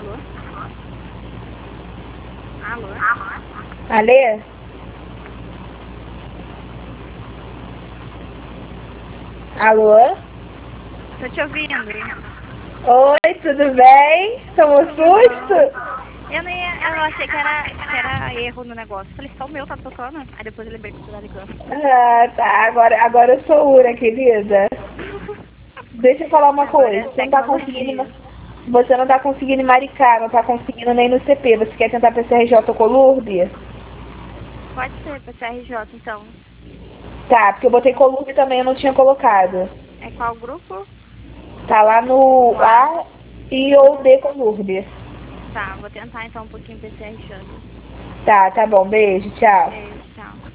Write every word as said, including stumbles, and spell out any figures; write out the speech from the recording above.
Alô? Alê? Alô? Tô te ouvindo. Oi, tudo bem? Tomou susto? Eu não ia, eu achei que era, que era erro no negócio. Falei, só o meu tá tocando. Aí depois eu lembrei que você tá ligando. Ah, tá. Agora, agora eu sou Ura, querida. Deixa eu falar uma Agora é coisa. Você não tá tecnologia. conseguindo. Você não tá conseguindo maricar, não tá conseguindo nem no C P. Você quer tentar P C R J com Lourdes? Pode ser pra C R J, então. Tá, porque eu botei Colurbe também, eu não tinha colocado. É qual grupo? Tá lá no No A. A e ou D com Lourdes. Tá, vou tentar então um pouquinho P C R J. Tá, tá bom. Beijo, tchau. Beijo, tchau.